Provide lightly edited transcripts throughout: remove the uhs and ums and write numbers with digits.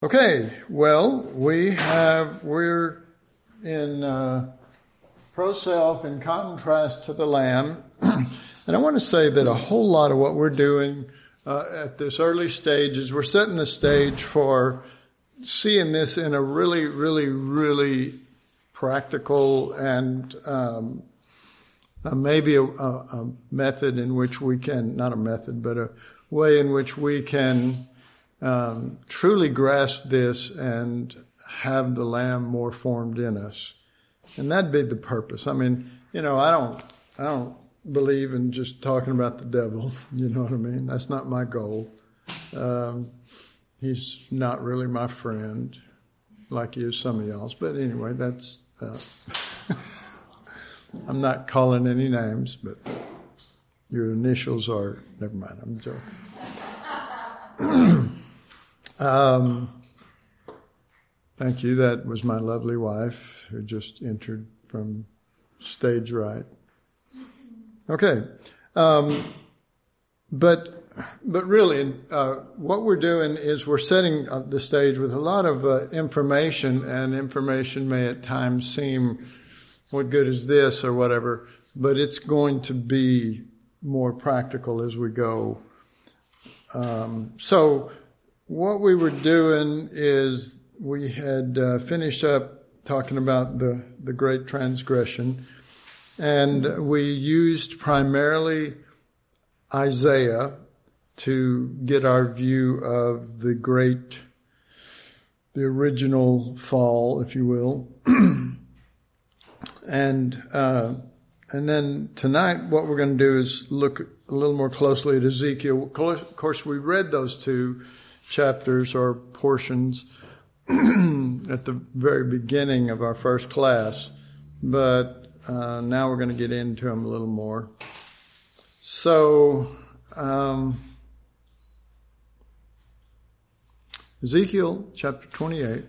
Okay, well, we're in pro-self in contrast to the Lamb. And I want to say that a whole lot of what we're doing at this early stage is we're setting the stage for seeing this in a really, really, really practical and maybe a method in which we can, not a method, but a way in which we can truly grasp this and have the Lamb more formed in us. And that'd be the purpose. I mean, I don't believe in just talking about the devil. You know what I mean? That's not my goal. He's not really my friend like he is some of y'all's. But anyway, that's, I'm not calling any names, but your initials are, never mind, I'm joking. Thank you. That was my lovely wife who just entered from stage right. Okay. But really, what we're doing is we're setting the stage with a lot of information, and information may at times seem, what good is this or whatever, but it's going to be more practical as we go. So what we were doing is we had finished up talking about the great transgression, and we used primarily Isaiah to get our view of the original fall, if you will. And then tonight what we're going to do is look a little more closely at Ezekiel. Of course, we read those two chapters or portions at the very beginning of our first class, but now we're going to get into them a little more. So, Ezekiel chapter 28.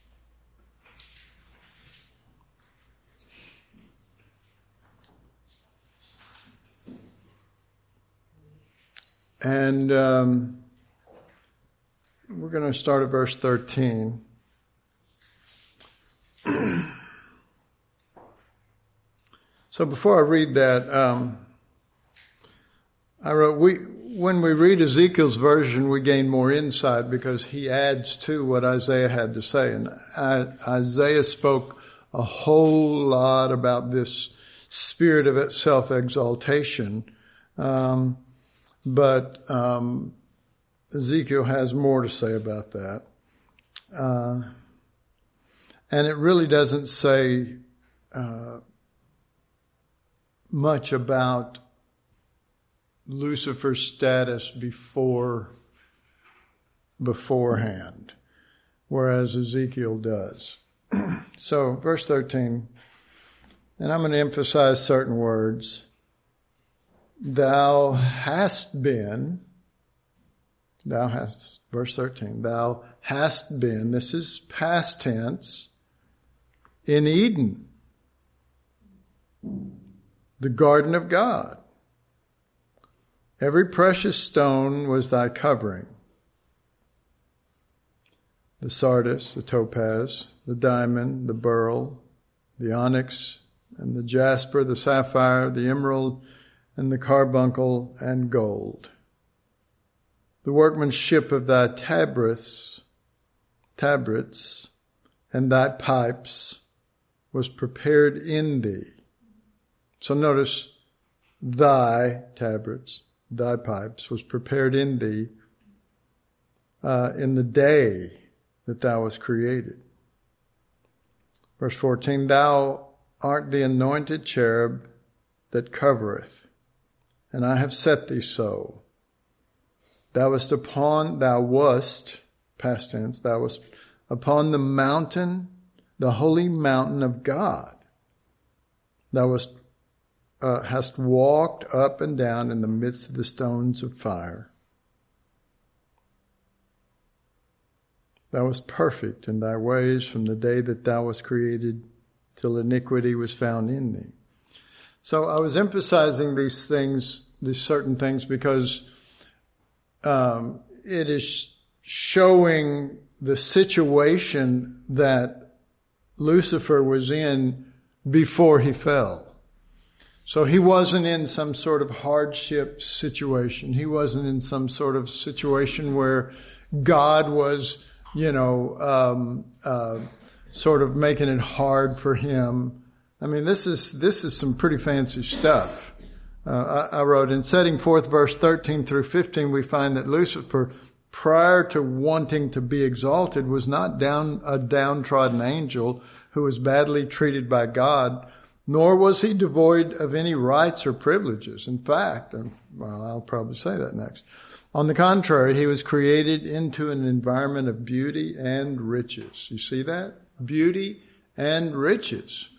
And we're going to start at verse 13. So before I read that, I wrote, when we read Ezekiel's version, we gain more insight because he adds to what Isaiah had to say. And Isaiah spoke a whole lot about this spirit of self-exaltation. But Ezekiel has more to say about that. And it really doesn't say much about Lucifer's status beforehand, whereas Ezekiel does. So, verse 13, and I'm going to emphasize certain words. Verse 13, thou hast been, this is past tense, in Eden, the garden of God. Every precious stone was thy covering. The sardius, the topaz, the diamond, the beryl, the onyx, and the jasper, the sapphire, the emerald, and the carbuncle, and gold. The workmanship of thy tabrets, and thy pipes was prepared in thee. So notice, thy tabrets, thy pipes was prepared in thee in the day that thou wast created. Verse 14, thou art the anointed cherub that covereth, and I have set thee so. Thou wast, past tense, thou wast upon the mountain, the holy mountain of God. Thou hast walked up and down in the midst of the stones of fire. Thou wast perfect in thy ways from the day that thou wast created till iniquity was found in thee. So I was emphasizing these certain things, because it is showing the situation that Lucifer was in before he fell. So he wasn't in some sort of hardship situation. He wasn't in some sort of situation where God was, sort of making it hard for him. I mean, this is some pretty fancy stuff. I wrote, in setting forth verse 13 through 15, we find that Lucifer, prior to wanting to be exalted, was not a downtrodden angel who was badly treated by God, nor was he devoid of any rights or privileges. In fact, I'll probably say that next. On the contrary, he was created into an environment of beauty and riches. You see that? Beauty and riches.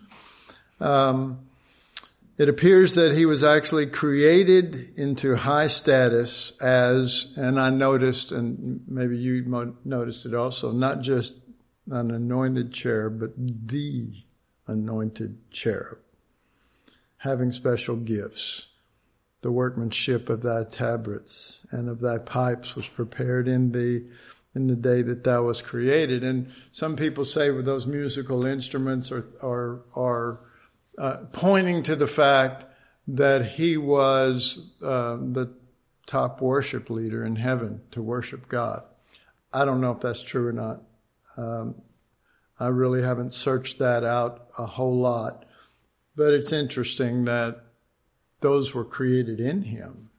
It appears that he was actually created into high status as, and I noticed, and maybe you noticed it also, not just an anointed cherub, but the anointed cherub, having special gifts. The workmanship of thy tabrets and of thy pipes was prepared in thee in the day that thou was created. And some people say with those musical instruments are pointing to the fact that he was the top worship leader in heaven to worship God. I don't know if that's true or not. I really haven't searched that out a whole lot. But it's interesting that those were created in him.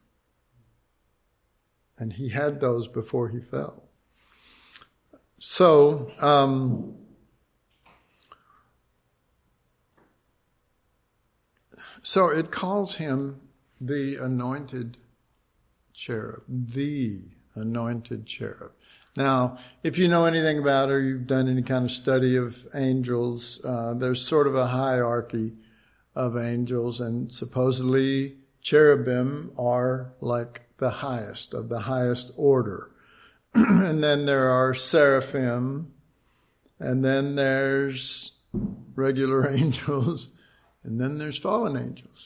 And he had those before he fell. So, it calls him the anointed cherub, the anointed cherub. Now, if you know anything about or you've done any kind of study of angels, there's sort of a hierarchy of angels, and supposedly cherubim are like the highest of the highest order. And then there are seraphim, and then there's regular angels, and then there's fallen angels.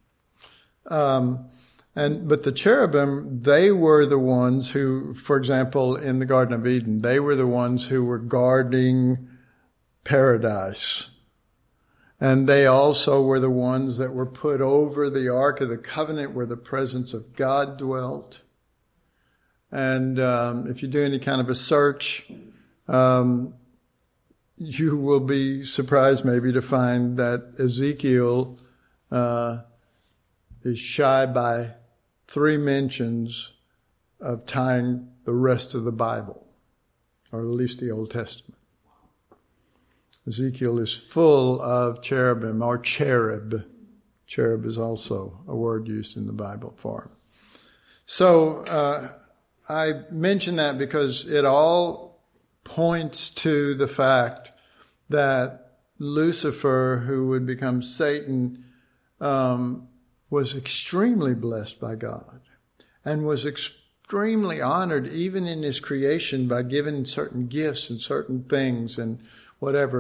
But the cherubim, they were the ones who, for example, in the Garden of Eden, they were the ones who were guarding paradise. And they also were the ones that were put over the Ark of the Covenant where the presence of God dwelt. And if you do any kind of a search, you will be surprised maybe to find that Ezekiel is shy by 3 mentions of tying the rest of the Bible, or at least the Old Testament. Ezekiel is full of cherubim, or cherub. Cherub is also a word used in the Bible for him. So I mention that because it all points to the fact that Lucifer, who would become Satan, was extremely blessed by God and was extremely honored even in his creation by giving certain gifts and certain things and whatever.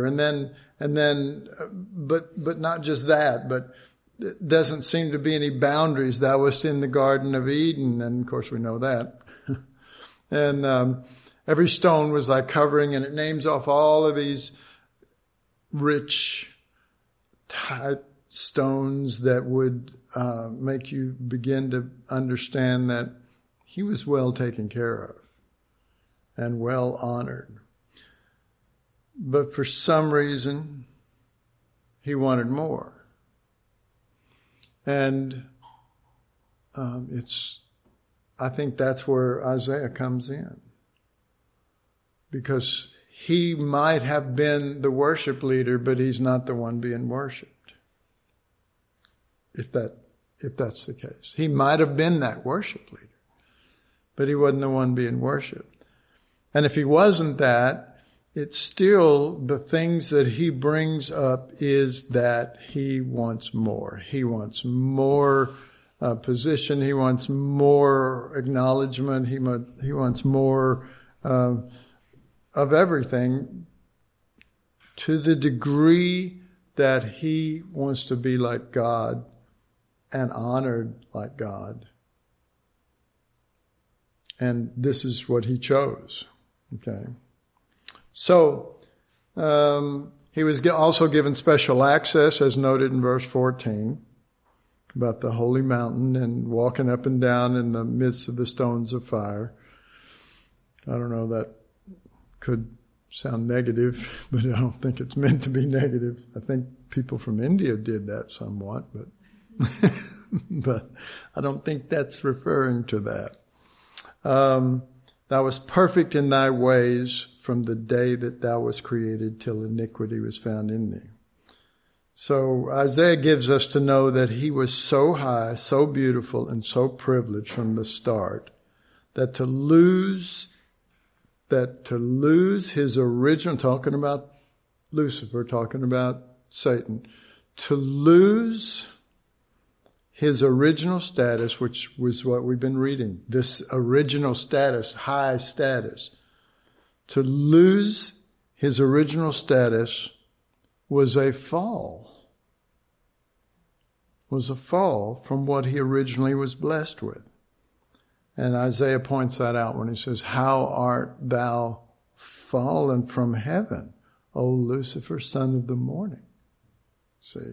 But not just that, but it doesn't seem to be any boundaries. That was in the Garden of Eden, and of course we know that. And every stone was like covering, and it names off all of these rich type stones that would make you begin to understand that he was well taken care of and well honored. But for some reason, he wanted more. And I think that's where Isaiah comes in. Because he might have been the worship leader, but he's not the one being worshiped. If that's the case. He might have been that worship leader, but he wasn't the one being worshiped. And if he wasn't that, it's still the things that he brings up is that he wants more. He wants more position. He wants more acknowledgement. He wants more of everything, to the degree that he wants to be like God and honored like God. And this is what he chose. Okay. So, he was also given special access, as noted in verse 14, about the holy mountain and walking up and down in the midst of the stones of fire. I don't know, that could sound negative, but I don't think it's meant to be negative. I think people from India did that somewhat, but but I don't think that's referring to that. Thou wast perfect in thy ways from the day that thou wast created till iniquity was found in thee. So Isaiah gives us to know that he was so high, so beautiful, and so privileged from the start that to lose his original, talking about Lucifer, talking about Satan, to lose his original status, which was what we've been reading, this original status, high status, to lose his original status was a fall from what he originally was blessed with. And Isaiah points that out when he says, how art thou fallen from heaven, O Lucifer, son of the morning? See,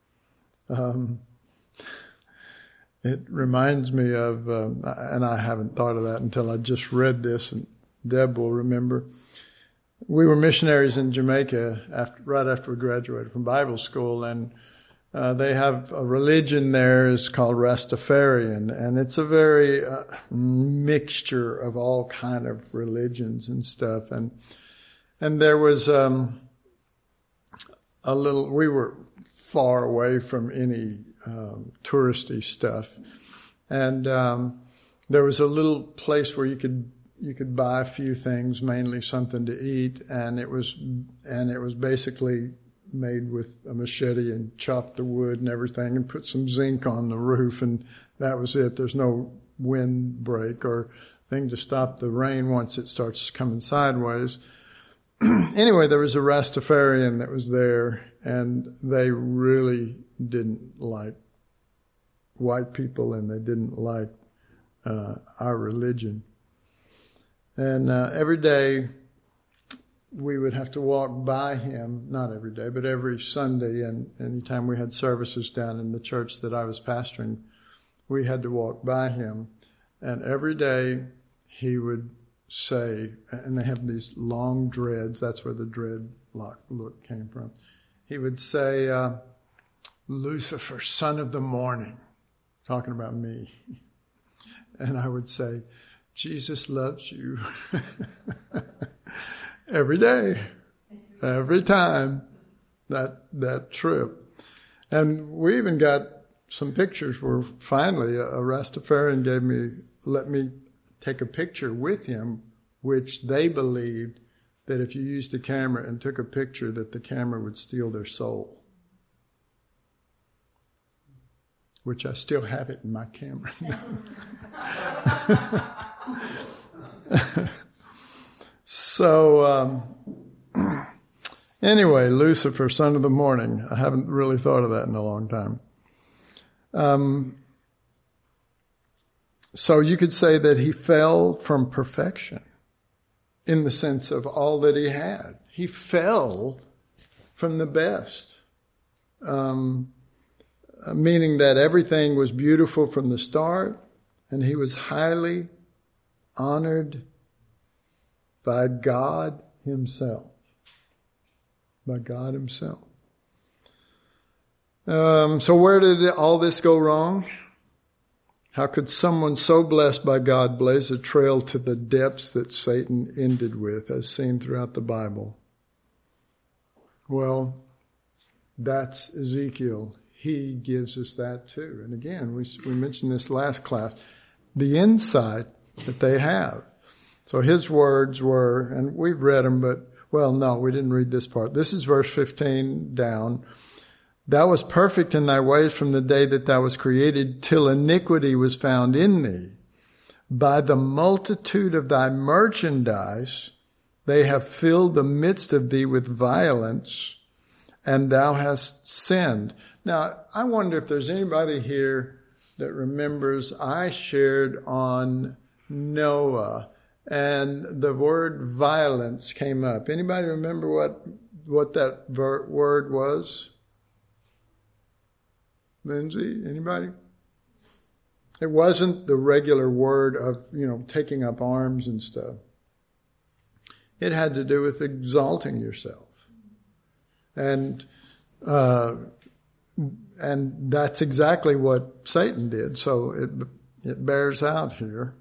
it reminds me of, and I haven't thought of that until I just read this, and Deb will remember. We were missionaries in Jamaica right after we graduated from Bible school, and they have a religion there is called Rastafarian, and it's a very mixture of all kind of religions and stuff. And there was we were far away from any touristy stuff, and there was a little place where you could buy a few things, mainly something to eat, and it was basically made with a machete and chopped the wood and everything and put some zinc on the roof, and that was it. There's no windbreak or thing to stop the rain once it starts coming sideways. Anyway, there was a Rastafarian that was there, and they really didn't like white people, and they didn't like our religion. And every day we would have to walk by him, not every day, but every Sunday, and anytime we had services down in the church that I was pastoring, we had to walk by him. And every day he would say, and they have these long dreads, that's where the dreadlock look came from. He would say, Lucifer, son of the morning, talking about me. And I would say, Jesus loves you. Every day, every time, that trip. And we even got some pictures where finally a Rastafarian let me take a picture with him, which they believed that if you used a camera and took a picture, that the camera would steal their soul. Which I still have it in my camera. So, anyway, Lucifer, son of the morning. I haven't really thought of that in a long time. So you could say that he fell from perfection in the sense of all that he had. He fell from the best, meaning that everything was beautiful from the start, and he was highly honored by God himself. By God himself. So where did all this go wrong? How could someone so blessed by God blaze a trail to the depths that Satan ended with, as seen throughout the Bible? Well, that's Ezekiel. He gives us that too. And again, we mentioned this last class, the insight that they have. So his words were, and we've read them, but, well, no, we didn't read this part. This is verse 15 down. Thou wast perfect in thy ways from the day that thou was created, till iniquity was found in thee. By the multitude of thy merchandise, they have filled the midst of thee with violence, and thou hast sinned. Now, I wonder if there's anybody here that remembers I shared on Noah and the word violence came up. Anybody remember what that word was? Lindsay, anybody? It wasn't the regular word of, taking up arms and stuff. It had to do with exalting yourself. And that's exactly what Satan did. So it bears out here.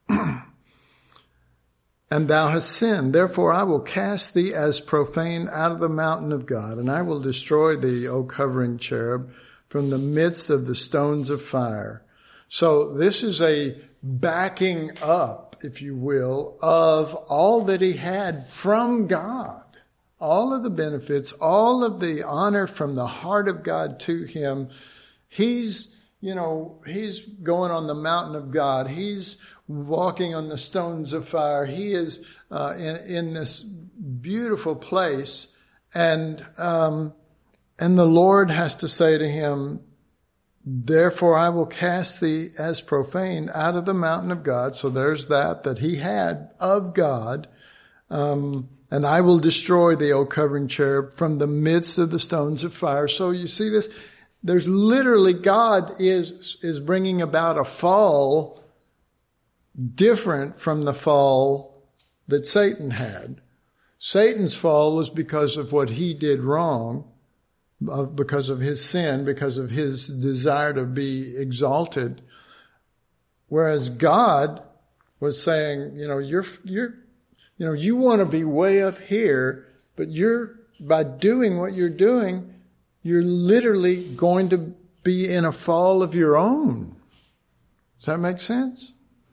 And thou hast sinned, therefore I will cast thee as profane out of the mountain of God, and I will destroy thee, O covering cherub, from the midst of the stones of fire. So this is a backing up, if you will, of all that he had from God. All of the benefits, all of the honor from the heart of God to him. He's going on the mountain of God. He's walking on the stones of fire. He is in this beautiful place. And the Lord has to say to him, therefore I will cast thee as profane out of the mountain of God. So there's that he had of God. And I will destroy thee, O covering cherub, from the midst of the stones of fire. So you see this? There's literally, God is bringing about a fall different from the fall that Satan had. Satan's fall was because of what he did wrong, because of his sin, because of his desire to be exalted. Whereas God was saying, you want to be way up here, but by doing what you're doing, you're literally going to be in a fall of your own. Does that make sense?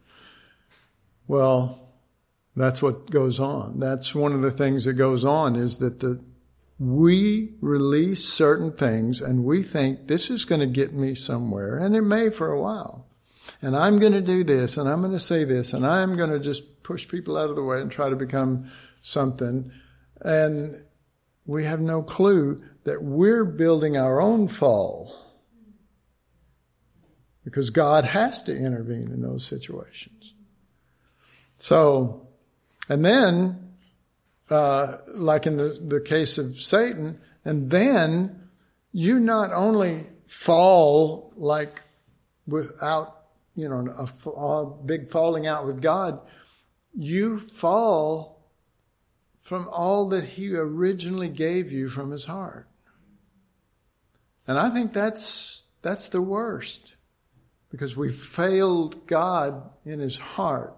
Well, that's what goes on. That's one of the things that goes on, is that we release certain things and we think this is going to get me somewhere, and it may for a while. And I'm going to do this, and I'm going to say this, and I'm going to just push people out of the way and try to become something. And we have no clue that we're building our own fall, because God has to intervene in those situations. So, and then, like in the case of Satan, and then you not only fall like without, a big falling out with God, you fall from all that he originally gave you from his heart. And I think that's the worst, because we failed God in his heart.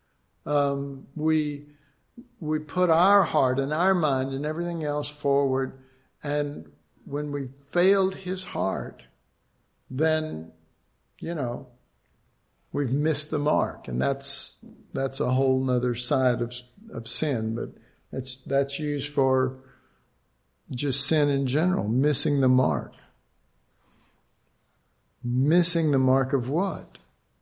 We put our heart and our mind and everything else forward, and when we failed his heart, then, we've missed the mark. And that's a whole nother side of sin, but that's used for just sin in general, missing the mark. Missing the mark of what?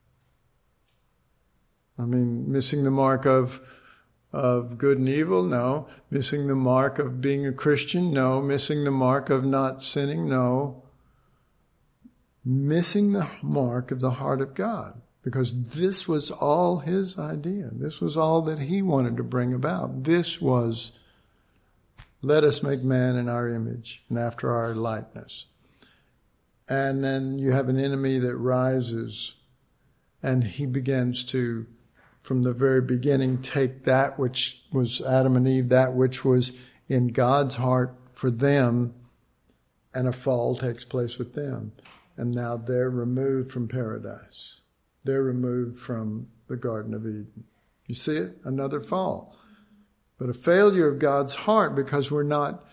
I mean, missing the mark of good and evil? No. Missing the mark of being a Christian? No. Missing the mark of not sinning? No. Missing the mark of the heart of God. Because this was all his idea. This was all that he wanted to bring about. This was, let us make man in our image and after our likeness. And then you have an enemy that rises, and he begins to, from the very beginning, take that which was Adam and Eve, that which was in God's heart for them, and a fall takes place with them. And now they're removed from paradise. They're removed from the Garden of Eden. You see it? Another fall. But a failure of God's heart, because we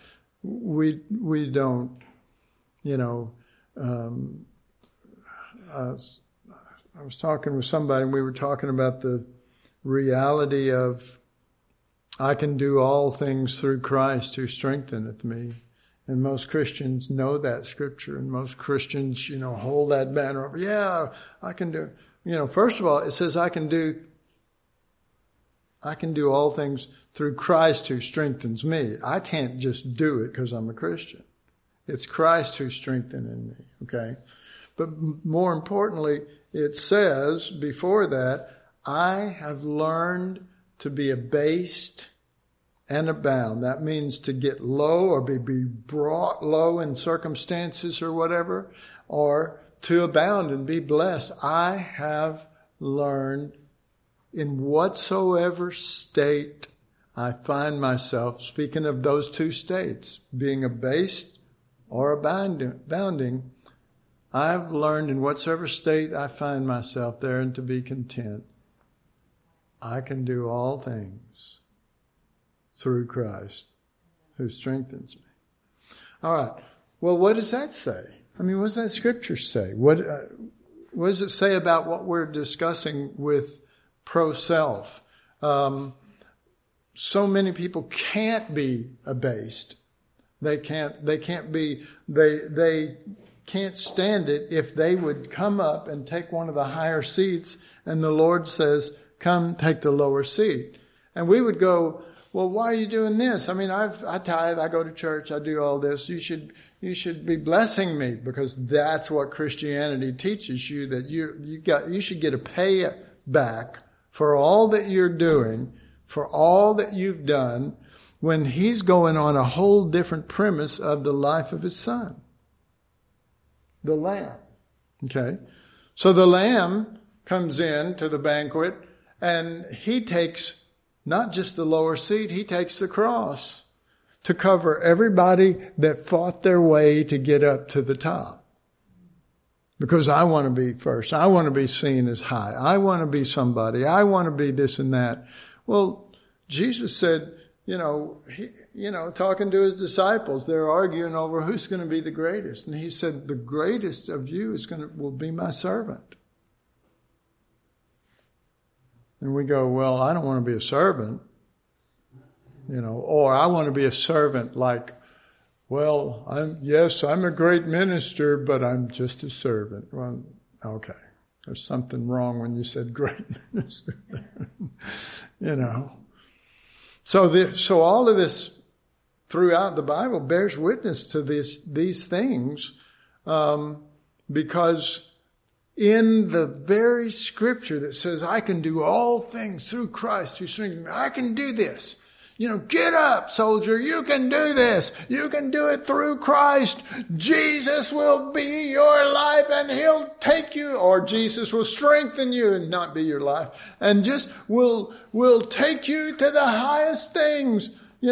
don't, I was talking with somebody, and we were talking about the reality of, I can do all things through Christ who strengtheneth me. And most Christians know that scripture, and most Christians, hold that banner up. Yeah, I can do it. First of all, it says I can do all things through Christ who strengthens me. I can't just do it because I'm a Christian. It's Christ who strengthens in me, okay? But more importantly, it says before that, I have learned to be abased and abound. That means to get low or be brought low in circumstances or whatever, or to abound and be blessed. I have learned in whatsoever state I find myself, speaking of those two states, being abased or abounding, I've learned in whatsoever state I find myself there and to be content. I can do all things through Christ who strengthens me. All right. Well, what does that say? I mean, what does that scripture say? What does it say about what we're discussing with pro-self? So many people can't be abased. They can't stand it if they would come up and take one of the higher seats and the Lord says, come take the lower seat. And we would go, well, why are you doing this? I mean, I tithe, I go to church, I do all this. You should be blessing me, because that's what Christianity teaches you, that you should get a payback for all that you're doing, for all that you've done, when He's going on a whole different premise of the life of His Son. The Lamb. Okay? So the Lamb comes in to the banquet and He takes not just the lower seat, He takes the cross to cover everybody that fought their way to get up to the top. Because I want to be first. I want to be seen as high. I want to be somebody. I want to be this and that. Well, Jesus said, talking to His disciples, they're arguing over who's going to be the greatest. And He said, the greatest of you will be my servant. And we go, well, I don't want to be a servant, or I want to be a servant like, well, I'm a great minister, but I'm just a servant. Well, okay. There's something wrong when you said great minister. So all of this throughout the Bible bears witness to these things, because in the very scripture that says, I can do all things through Christ who strengthens me, I can do this. Get up, soldier. You can do this. You can do it through Christ. Jesus will be your life and He'll take you, or Jesus will strengthen you and not be your life, and just will take you to the highest things,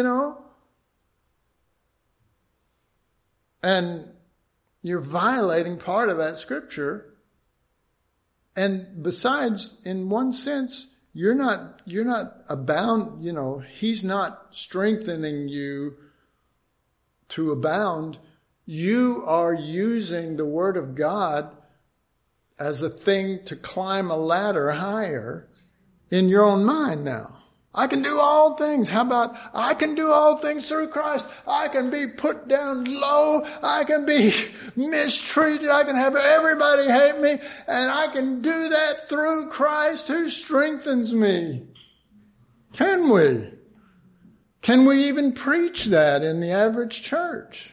And you're violating part of that scripture. And besides, in one sense, you're not abound, He's not strengthening you to abound. You are using the Word of God as a thing to climb a ladder higher in your own mind now. I can do all things. How about I can do all things through Christ? I can be put down low. I can be mistreated. I can have everybody hate me. And I can do that through Christ who strengthens me. Can we? Can we even preach that in the average church?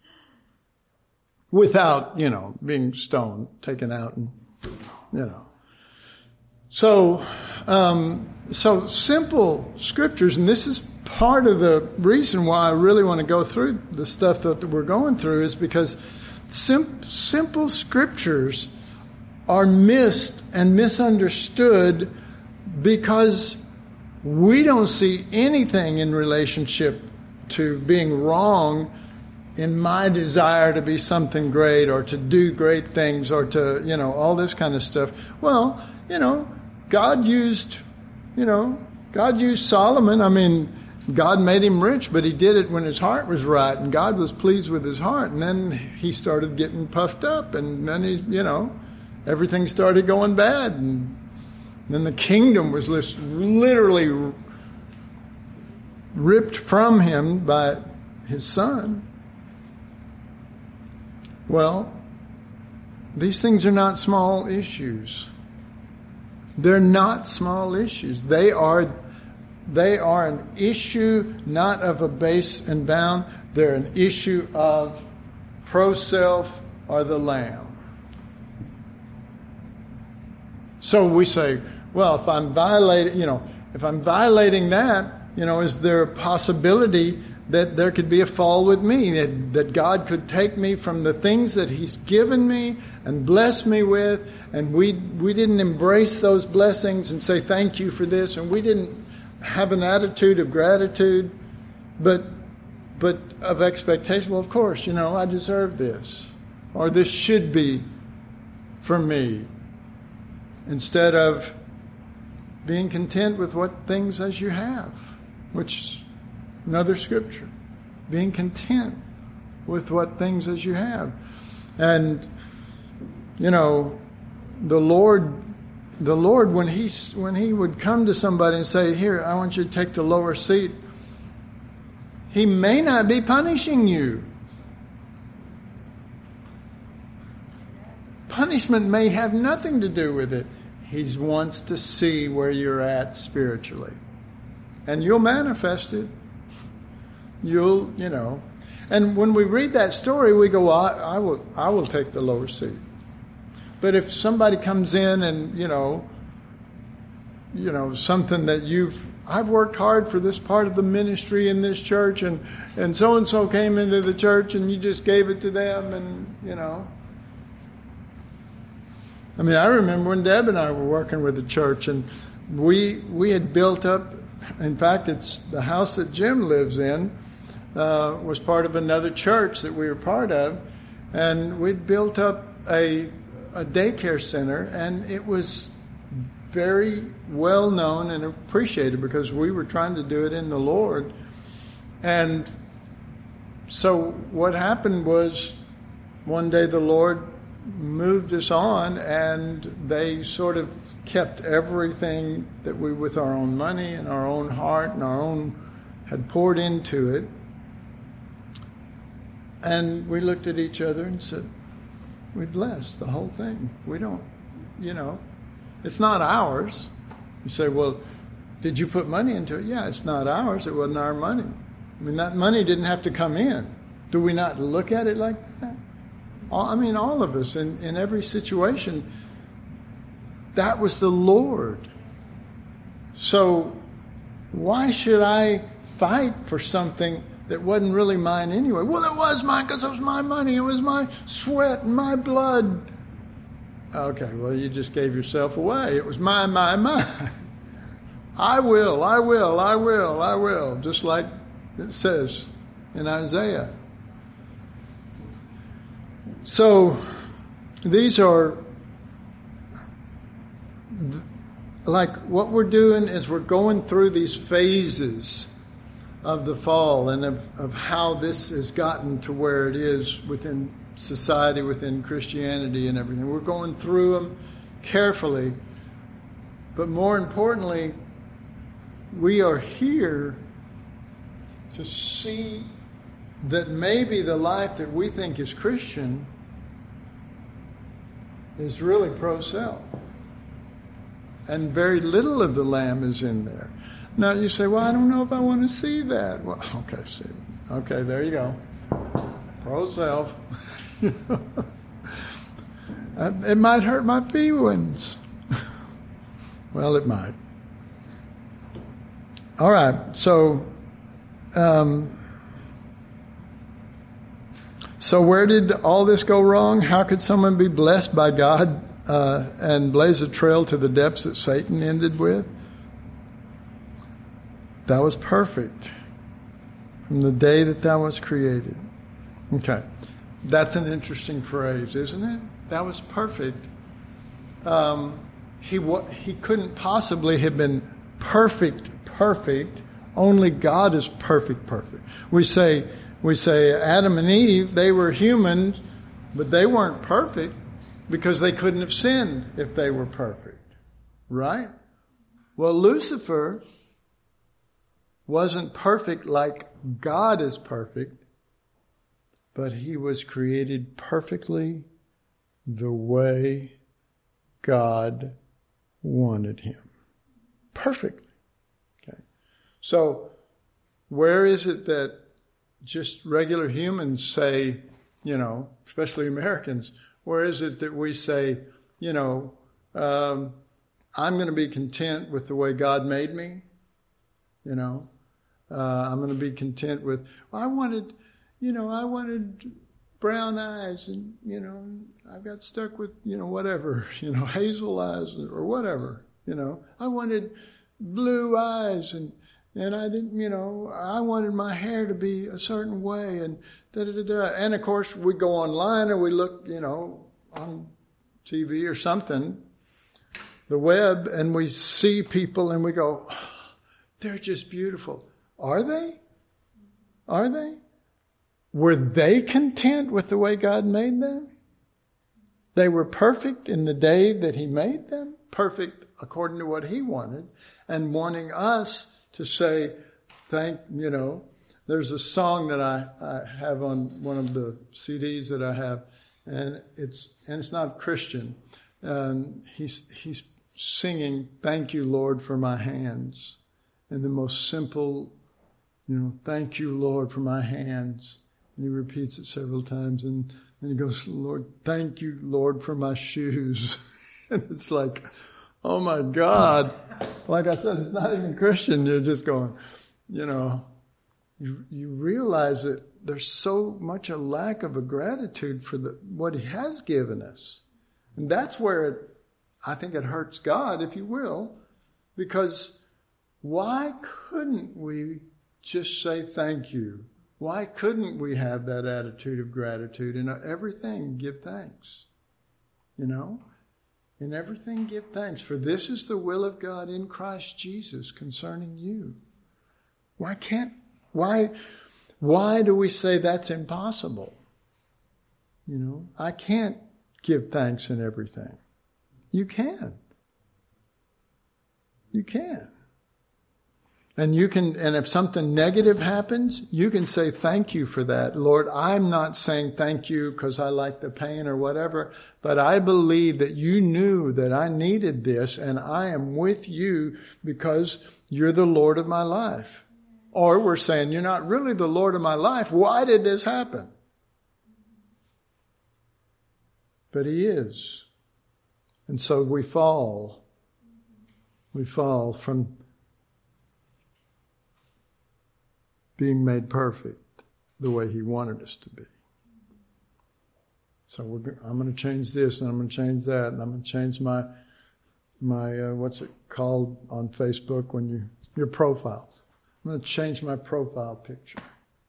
Without, being stoned, taken out and, So simple scriptures, and this is part of the reason why I really want to go through the stuff that we're going through, is because simple scriptures are missed and misunderstood because we don't see anything in relationship to being wrong in my desire to be something great or to do great things or to, all this kind of stuff. Well, God used Solomon. I mean, God made him rich, but He did it when his heart was right, and God was pleased with his heart. And then he started getting puffed up, and then everything started going bad. And then the kingdom was literally ripped from him by his son. Well, these things are not small issues. They're not small issues. They are an issue not of abase and bound. They're an issue of pro-self or the Lamb. So we say, well, if I'm violating, if I'm violating that, is there a possibility that there could be a fall with me, that God could take me from the things that He's given me and bless me with, and we didn't embrace those blessings and say thank you for this, and we didn't have an attitude of gratitude, but of expectation. Well, of course, I deserve this, or this should be for me, instead of being content with what things as you have, which another scripture, being content with what things as you have. And the Lord when he would come to somebody and say, here, I want you to take the lower seat, He may not be punishing you. Punishment may have nothing to do with it. He wants to see where you're at spiritually. And you'll manifest it. And when we read that story, we go, well, I will take the lower seat. But if somebody comes in and, something that I've worked hard for this part of the ministry in this church, and so came into the church and you just gave it to them, and, I remember when Deb and I were working with the church, and we had built up, in fact, it's the house that Jim lives in, was part of another church that we were part of, and we'd built up a daycare center, and it was very well known and appreciated because we were trying to do it in the Lord. And so what happened was, one day the Lord moved us on, and they sort of kept everything that we, with our own money and our own heart and our own, had poured into it. And we looked at each other and said, we bless the whole thing. We don't, it's not ours. You say, well, did you put money into it? Yeah, it's not ours. It wasn't our money. That money didn't have to come in. Do we not look at it like that? All of us in every situation. That was the Lord. So why should I fight for something that wasn't really mine anyway? Well, it was mine because it was my money. It was my sweat and my blood. Okay, well, you just gave yourself away. It was mine. I will. Just like it says in Isaiah. So these are, like, what we're doing is we're going through these phases of the fall and of how this has gotten to where it is within society, within Christianity and everything. We're going through them carefully, but more importantly, we are here to see that maybe the life that we think is Christian is really pro-self. And very little of the Lamb is in there. Now you say, well, I don't know if I want to see that. Well, okay, see. Okay, there you go. Pro-self. It might hurt my feelings. Well, it might. All right, so where did all this go wrong? How could someone be blessed by God and blaze a trail to the depths that Satan ended with? That was perfect from the day that was created. Okay, that's an interesting phrase, isn't it? That was perfect. He couldn't possibly have been perfect. Only God is perfect. We say Adam and Eve, they were humans, but they weren't perfect because they couldn't have sinned if they were perfect. Right? Well, Lucifer wasn't perfect like God is perfect, but he was created perfectly the way God wanted him. Perfectly. Okay. So, where is it that just regular humans say, especially Americans, where is it that we say, I'm going to be content with the way God made me. You know, I'm going to be content with, I wanted brown eyes and, I got stuck with, whatever, hazel eyes or whatever, I wanted blue eyes and I didn't, I wanted my hair to be a certain way and da-da-da-da. And of course we go online or we look, on TV or something, the web, and we see people and we go, oh, they're just beautiful. Are they? Are they? Were they content with the way God made them? They were perfect in the day that He made them, perfect according to what He wanted, and wanting us to say, there's a song that I have on one of the CDs that I have, and it's not Christian. He's singing, "Thank you, Lord, for my hands," in the most simple, "Thank you, Lord, for my hands." And he repeats it several times, and then he goes, "Lord, thank you, Lord, for my shoes." And it's like, oh my God. Like I said, it's not even Christian. You're just going, you realize that there's so much a lack of a gratitude for what He has given us. And that's where I think it hurts God, if you will, because why couldn't we just say thank you? Why couldn't we have that attitude of gratitude? In everything, give thanks. In everything, give thanks. For this is the will of God in Christ Jesus concerning you. Why do we say that's impossible? I can't give thanks in everything. You can. You can. And if something negative happens, you can say thank you for that. Lord, I'm not saying thank you because I like the pain or whatever, but I believe that you knew that I needed this and I am with you because you're the Lord of my life. Or we're saying, you're not really the Lord of my life. Why did this happen? But He is. And so we fall. We fall from being made perfect the way He wanted us to be. So I'm going to change this and I'm going to change that and I'm going to change my what's it called on Facebook when your profile. I'm going to change my profile picture.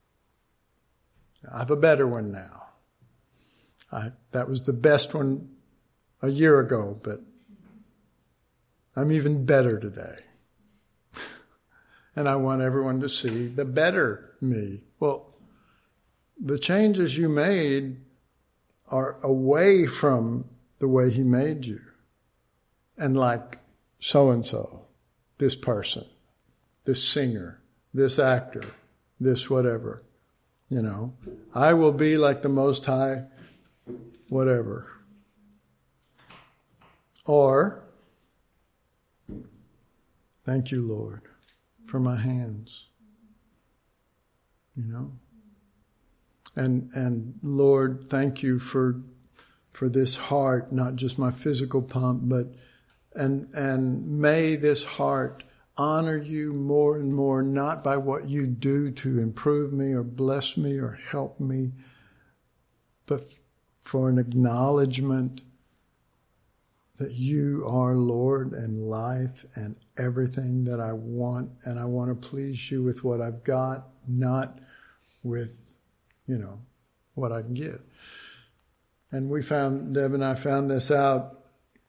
I have a better one now. That was the best one a year ago, but I'm even better today. And I want everyone to see the better me. Well, the changes you made are away from the way He made you. And like so-and-so, this person, this singer, this actor, this whatever. I will be like the Most High, whatever. Or, thank you, Lord, for my hands, and Lord, thank you for this heart, not just my physical pump, but and may this heart honor you more and more, not by what you do to improve me or bless me or help me, but for an acknowledgement that you are Lord and life and everything that I want, and I want to please you with what I've got, not with, what I can get. And Deb and I found this out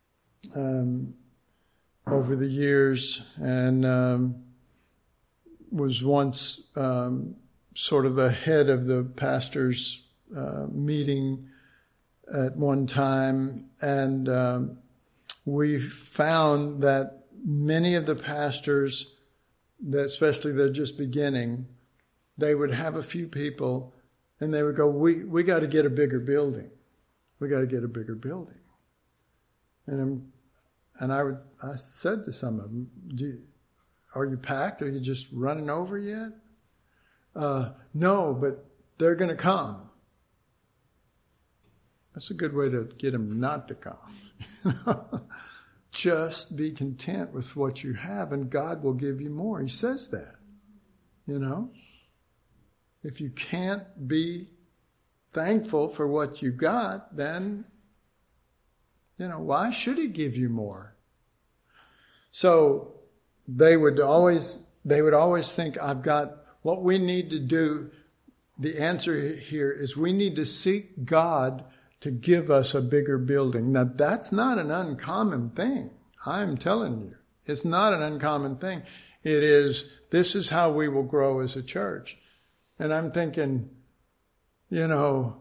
over the years, and was once sort of the head of the pastor's meeting at one time, and we found that many of the pastors, that especially they're just beginning, they would have a few people and they would go, we got to get a bigger building. We got to get a bigger building. And I said to some of them, are you packed? Are you just running over yet? No, but they're going to come. That's a good way to get them not to come. just be content with what you have and God will give you more. He says that, you know. If you can't be thankful for what you got, then, you know, why should he give you more? So they would always think, I've got what we need to do. The answer here is we need to seek God to give us a bigger building. Now that's not an uncommon thing. I'm telling you, it's not an uncommon thing. It is, this is how we will grow as a church. And I'm thinking, you know,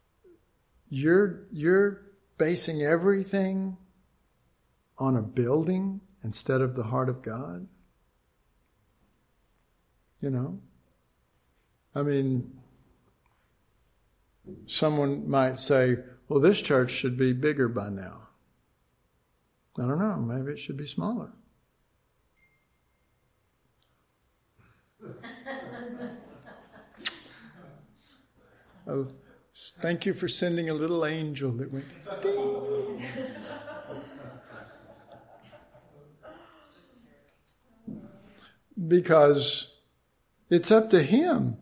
you're basing everything on a building instead of the heart of God. You know? I mean, someone might say, well, this church should be bigger by now. I don't know, maybe it should be smaller. Oh, thank you for sending a little angel that went ding. Because it's up to him.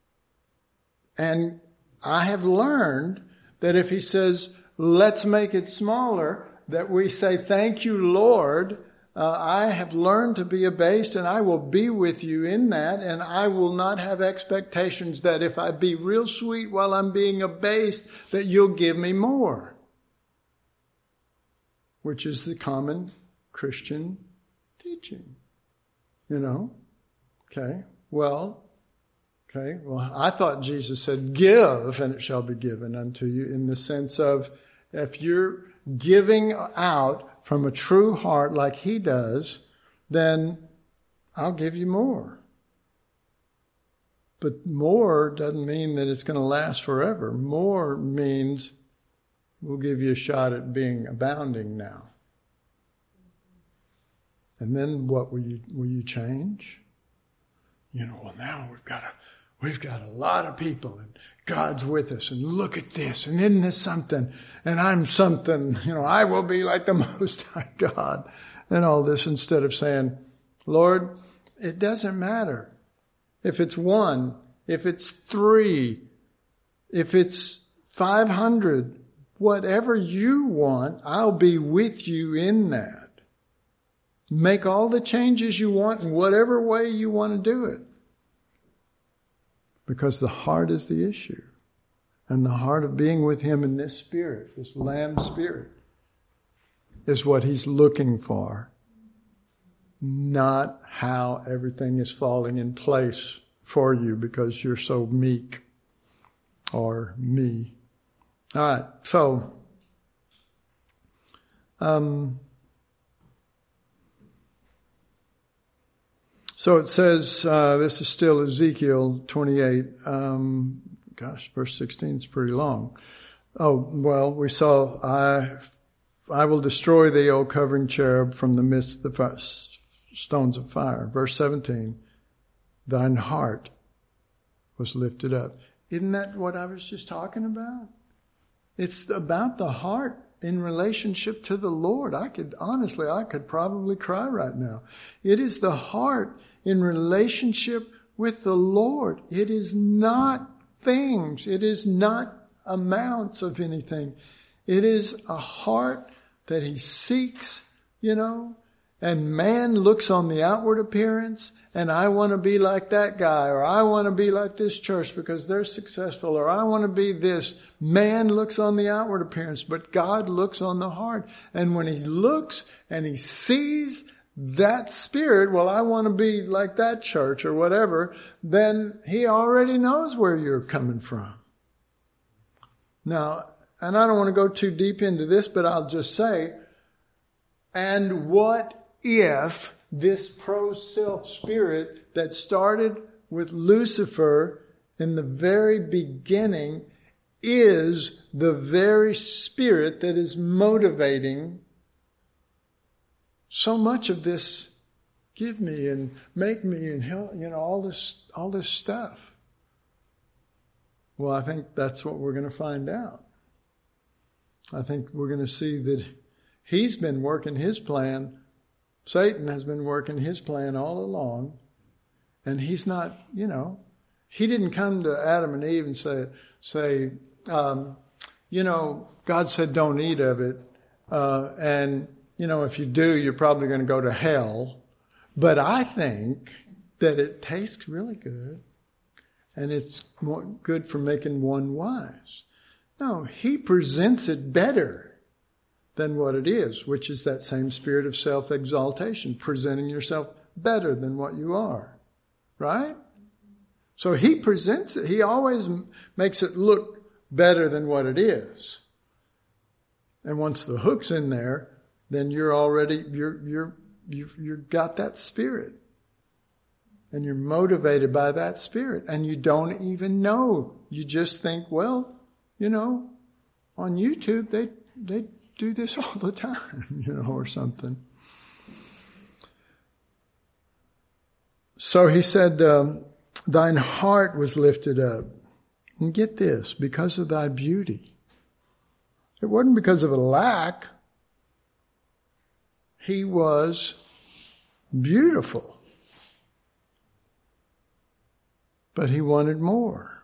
And I have learned that if he says, let's make it smaller, that we say, thank you, Lord. I have learned to be abased and I will be with you in that, and I will not have expectations that if I be real sweet while I'm being abased, that you'll give me more. Which is the common Christian teaching. You know? Okay, well, I thought Jesus said, give and it shall be given unto you, in the sense of if you're giving out from a true heart like he does, then I'll give you more. But more doesn't mean that it's going to last forever. More means we'll give you a shot at being abounding now. And then what will you change? You know, well, now we've got a lot of people and God's with us and look at this and isn't this something and I'm something, you know, I will be like the Most High God and all this, instead of saying, Lord, it doesn't matter if it's 1, if it's 3, if it's 500, whatever you want, I'll be with you in that. Make all the changes you want in whatever way you want to do it. Because the heart is the issue. And the heart of being with him in this spirit, this Lamb spirit, is what he's looking for. Not how everything is falling in place for you because you're so meek or me. All right, so it says, this is still Ezekiel 28. Verse 16 is pretty long. Oh, well, we saw, I will destroy thee, O covering cherub, from the midst of the stones of fire. Verse 17, thine heart was lifted up. Isn't that what I was just talking about? It's about the heart in relationship to the Lord. I could probably cry right now. It is the heart in relationship with the Lord. It is not things. It is not amounts of anything. It is a heart that he seeks, you know, and man looks on the outward appearance and I want to be like that guy, or I want to be like this church because they're successful, or I want to be this. Man looks on the outward appearance, but God looks on the heart. And when he looks and he sees that spirit, well, I want to be like that church or whatever, then he already knows where you're coming from. Now, and I don't want to go too deep into this, but I'll just say, and what if this pro-self spirit that started with Lucifer in the very beginning is the very spirit that is motivating so much of this, give me and make me and help, you know, all this stuff? Well, I think that's what we're going to find out. I think we're going to see that He's been working his plan. Satan has been working his plan all along. And he's not, he didn't come to Adam and Eve and say, God said don't eat of it. And if you do, you're probably going to go to hell. But I think that it tastes really good. And it's good for making one wise. No, he presents it better than what it is, which is that same spirit of self-exaltation, presenting yourself better than what you are. Right? So he presents it. He always makes it look better than what it is. And once the hook's in there, then you're got that spirit. And you're motivated by that spirit. And you don't even know. You just think, well, on YouTube they do this all the time, or something. So he said, thine heart was lifted up. And get this, because of thy beauty. It wasn't because of a lack. He was beautiful. But he wanted more.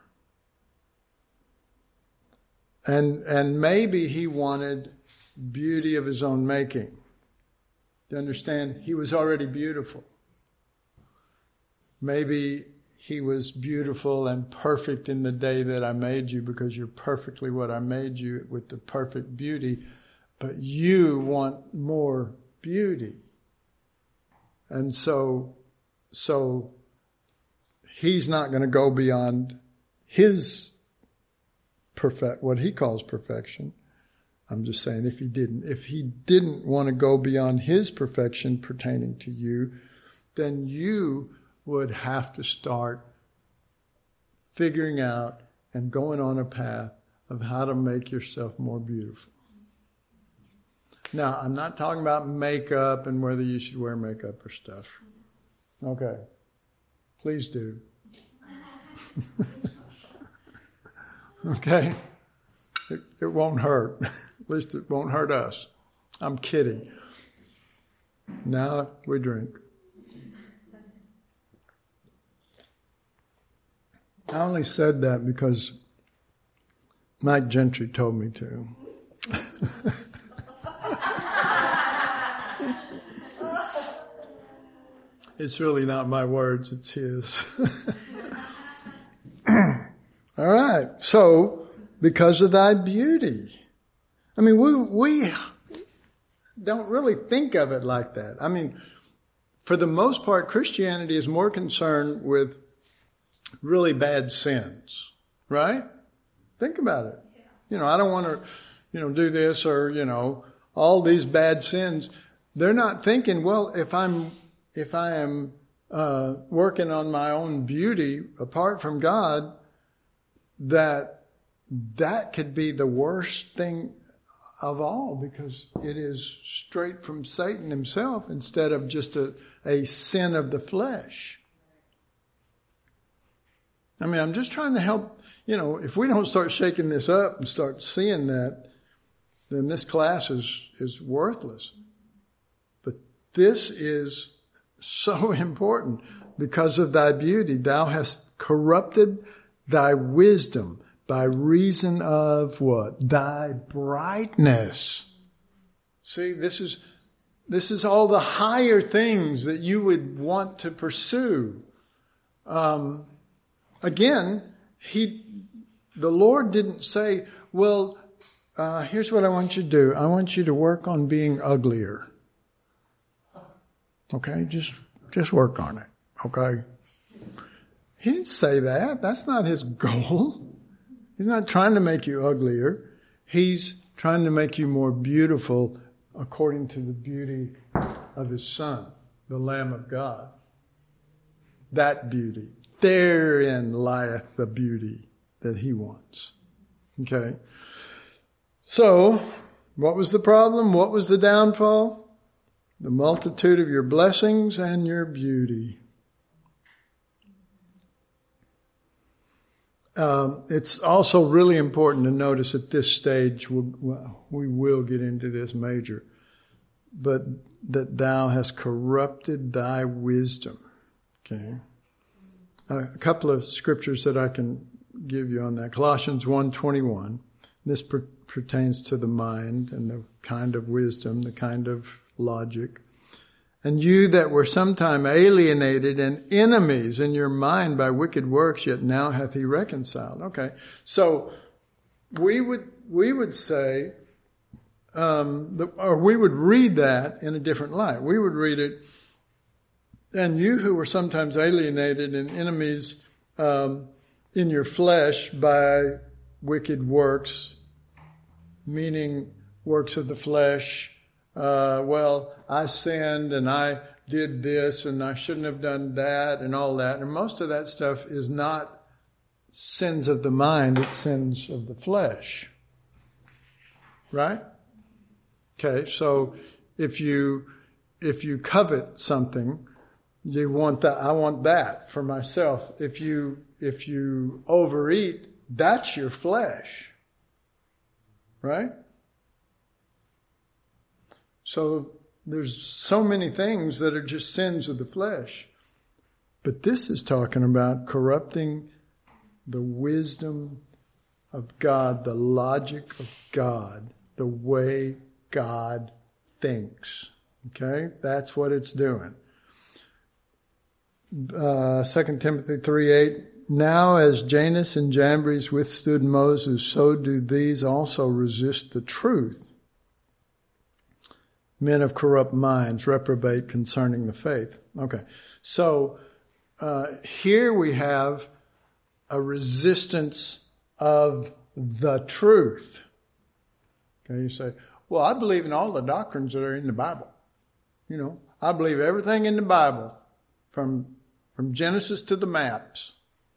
And maybe he wanted beauty of his own making. To understand, he was already beautiful. Maybe he was beautiful and perfect in the day that I made you because you're perfectly what I made you with the perfect beauty. But you want more beauty. And so he's not going to go beyond his what he calls perfection. I'm just saying if he didn't want to go beyond his perfection pertaining to you, then you would have to start figuring out and going on a path of how to make yourself more beautiful. Now, I'm not talking about makeup and whether you should wear makeup or stuff. Okay. Please do. Okay? It won't hurt. At least it won't hurt us. I'm kidding. Now we drink. I only said that because Mike Gentry told me to. It's really not my words, it's his. All right. So, because of thy beauty. I mean, we don't really think of it like that. I mean, for the most part, Christianity is more concerned with really bad sins, right? Think about it. I don't want to, do this or, all these bad sins. They're not thinking, well, if I am working on my own beauty apart from God, that could be the worst thing of all because it is straight from Satan himself instead of just a sin of the flesh. I mean, I'm just trying to help, if we don't start shaking this up and start seeing that, then this class is worthless. But this is so important. Because of thy beauty, thou hast corrupted thy wisdom by reason of what? Thy brightness. See, this is all the higher things that you would want to pursue. Again, the Lord didn't say, well, here's what I want you to do. I want you to work on being uglier. Okay, just work on it. Okay. He didn't say that. That's not his goal. He's not trying to make you uglier. He's trying to make you more beautiful according to the beauty of his Son, the Lamb of God. That beauty. Therein lieth the beauty that he wants. Okay. So, what was the problem? What was the downfall? The multitude of your blessings and your beauty. It's also really important to notice at this stage, we will get into this major, but that thou hast corrupted thy wisdom. Okay. A couple of scriptures that I can give you on that. Colossians 1:21. This pertains to the mind and the kind of wisdom, the kind of logic. And you that were sometime alienated and enemies in your mind by wicked works, yet now hath he reconciled. Okay. So we would say, or we would read that in a different light. We would read it, and you who were sometimes alienated and enemies in your flesh by wicked works, meaning works of the flesh. I sinned and I did this and I shouldn't have done that and all that. And most of that stuff is not sins of the mind, it's sins of the flesh. Right? Okay, so if you covet something, you want that, I want that for myself. If you overeat, that's your flesh. Right? So there's so many things that are just sins of the flesh. But this is talking about corrupting the wisdom of God, the logic of God, the way God thinks. Okay? That's what it's doing. 2 Timothy 3:8. Now as Jannes and Jambres withstood Moses, so do these also resist the truth. Men of corrupt minds reprobate concerning the faith. Okay, so here we have a resistance of the truth. Okay, you say, well, I believe in all the doctrines that are in the Bible. You know, I believe everything in the Bible, from Genesis to the maps.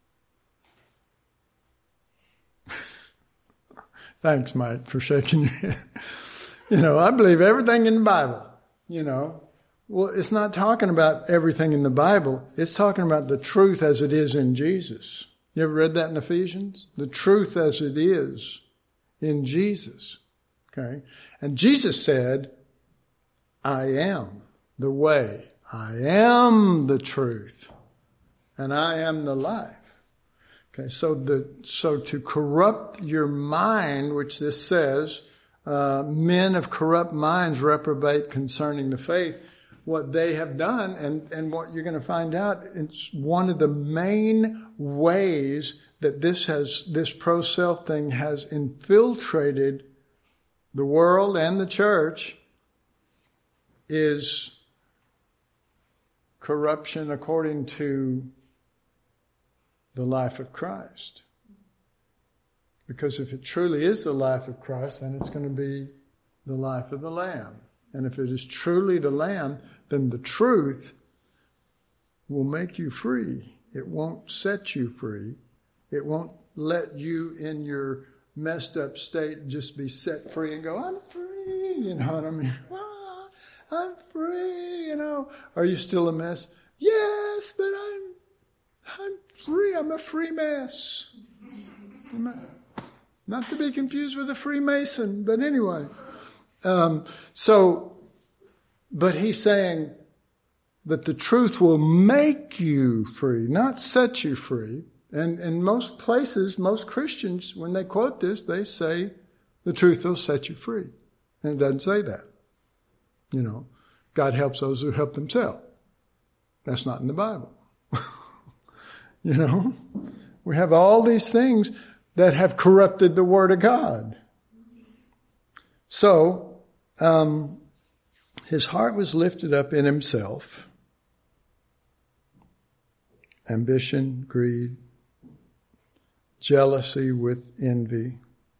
Thanks, Mike, for shaking your head. You know, I believe everything in the Bible, you know. Well, it's not talking about everything in the Bible. It's talking about the truth as it is in Jesus. You ever read that in Ephesians? The truth as it is in Jesus. Okay? And Jesus said, I am the way. I am the truth. And I am the life. Okay, so to corrupt your mind, which this says, men of corrupt minds reprobate concerning the faith, what they have done, and what you're going to find out, it's one of the main ways that this pro-self thing has infiltrated the world and the church, is corruption according to the life of Christ. Because if it truly is the life of Christ, then it's going to be the life of the Lamb. And if it is truly the Lamb, then the truth will make you free. It won't set you free. It won't let you in your messed up state just be set free and go, I'm free. You know what I mean? Oh, I'm free, you know. Are you still a mess? Yes, but I'm free. I'm a free mess. Not to be confused with a Freemason, but anyway. But he's saying that the truth will make you free, not set you free. And in most places, most Christians, when they quote this, they say the truth will set you free. And it doesn't say that. You know, God helps those who help themselves. That's not in the Bible. You know, we have all these things that have corrupted the Word of God. So, his heart was lifted up in himself. Ambition, greed, jealousy with envy.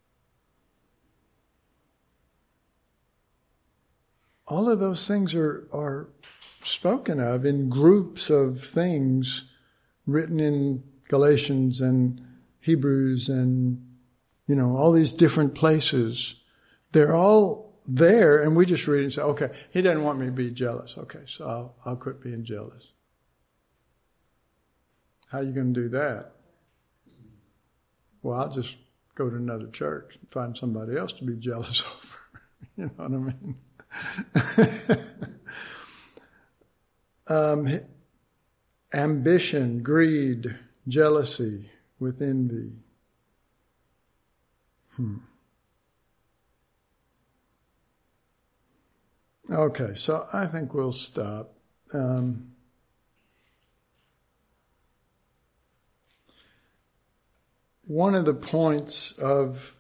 All of those things are spoken of in groups of things written in Galatians and Hebrews and, you know, all these different places. They're all there, and we just read and say, okay, he doesn't want me to be jealous. Okay, so I'll quit being jealous. How are you going to do that? Well, I'll just go to another church and find somebody else to be jealous over. You know what I mean? Ambition, greed, jealousy with envy. Okay, so I think we'll stop. One of the points of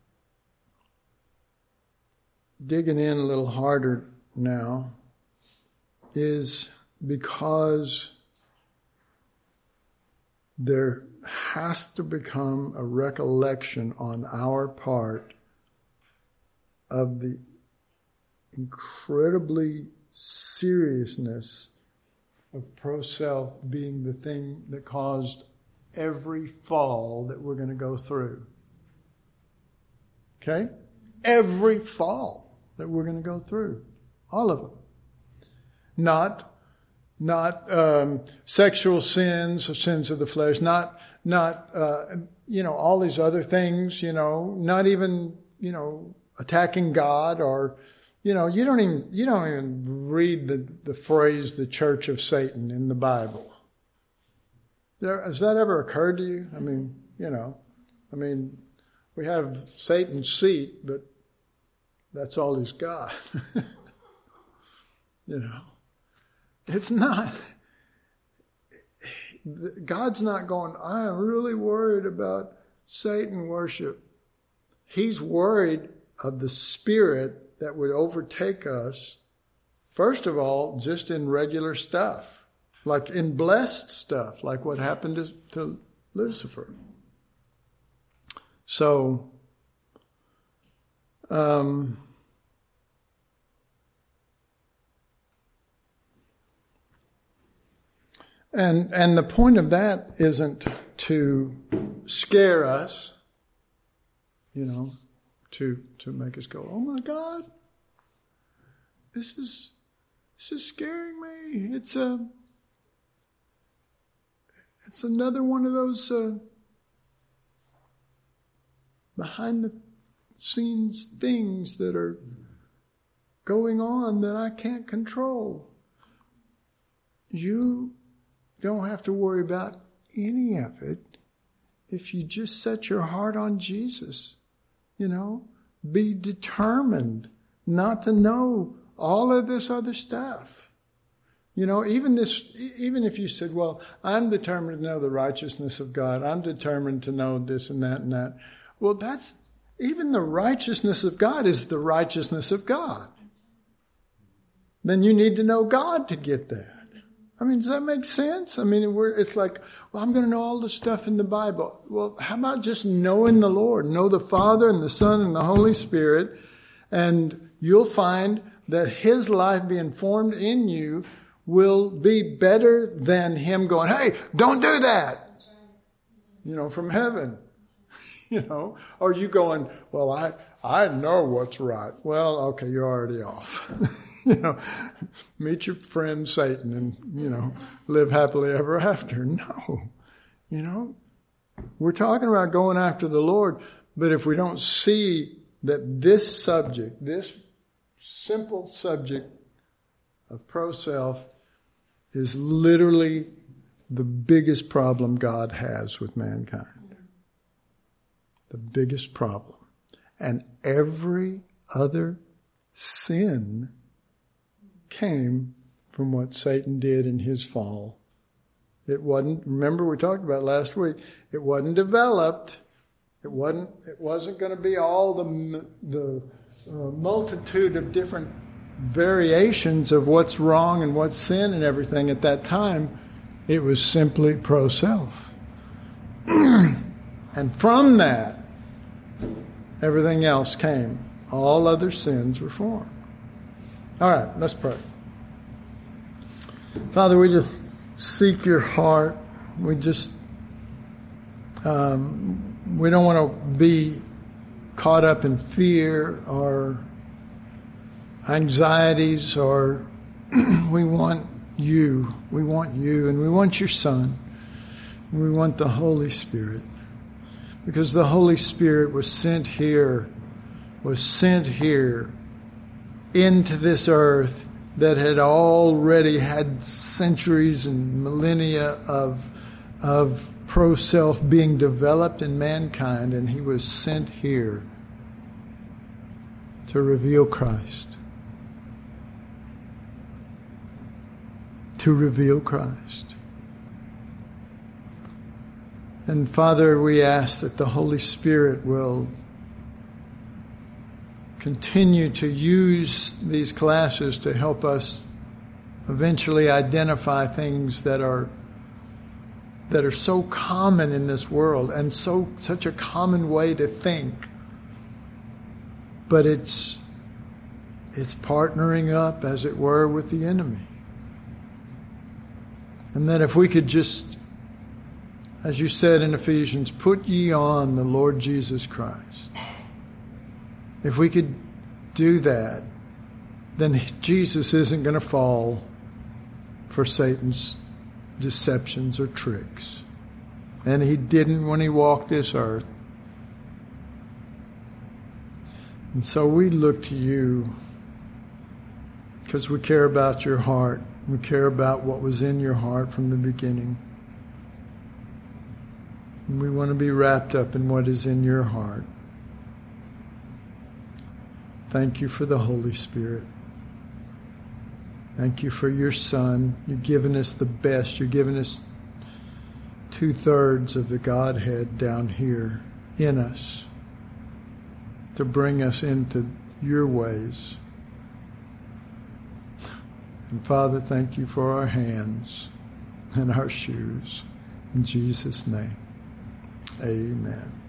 digging in a little harder now is because there has to become a recollection on our part of the incredibly seriousness of pro-self being the thing that caused every fall that we're going to go through. Okay? Every fall that we're going to go through. All of them. Not sexual sins or sins of the flesh, not all these other things, not even, attacking God or, you don't even read the phrase the church of Satan in the Bible. Has that ever occurred to you? We have Satan's seat, but that's all he's got. It's not, God's not going, I am really worried about Satan worship. He's worried of the spirit that would overtake us, first of all, just in regular stuff, like in blessed stuff, like what happened to Lucifer. So, And the point of that isn't to scare us, to make us go, oh my God, this is scaring me. It's another one of those behind the scenes things that are going on that I can't control. You don't have to worry about any of it if you just set your heart on Jesus. Be determined not to know all of this other stuff. Even if you said, well, I'm determined to know the righteousness of God. I'm determined to know this and that and that. Well, even the righteousness of God is the righteousness of God. Then you need to know God to get there. Does that make sense? It's like, well, I'm going to know all the stuff in the Bible. Well, how about just knowing the Lord? Know the Father and the Son and the Holy Spirit, and you'll find that His life being formed in you will be better than Him going, hey, don't do that. From heaven. Or you going, well, I know what's right. Well, okay, you're already off. Meet your friend Satan and, live happily ever after. No. We're talking about going after the Lord, but if we don't see that this subject, this simple subject of pro-self is literally the biggest problem God has with mankind. The biggest problem. And every other sin came from what Satan did in his fall. It wasn't, remember we talked about last week, it wasn't developed. It wasn't going to be all the multitude of different variations of what's wrong and what's sin and everything at that time. It was simply pro-self. And from that, everything else came. All other sins were formed. All right, let's pray. Father, we just seek your heart. We just, we don't want to be caught up in fear or anxieties, or we want you. We want you, and we want your Son. We want the Holy Spirit. Because the Holy Spirit was sent here into this earth that had already had centuries and millennia of pro-self being developed in mankind, and he was sent here to reveal Christ. To reveal Christ. And Father, we ask that the Holy Spirit will continue to use these classes to help us eventually identify things that are so common in this world and such a common way to think. But it's partnering up, as it were, with the enemy. And that if we could just, as you said in Ephesians, put ye on the Lord Jesus Christ. If we could do that, then Jesus isn't going to fall for Satan's deceptions or tricks. And he didn't when he walked this earth. And so we look to you because we care about your heart. We care about what was in your heart from the beginning. And we want to be wrapped up in what is in your heart. Thank you for the Holy Spirit. Thank you for your Son. You've given us the best. You've given us 2/3 of the Godhead down here in us to bring us into your ways. And Father, thank you for our hands and our shoes. In Jesus' name, amen.